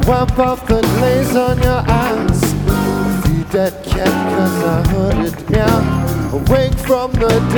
Wipe off the glaze on your eyes. Feed that cat 'cause I heard it meow. Awake from the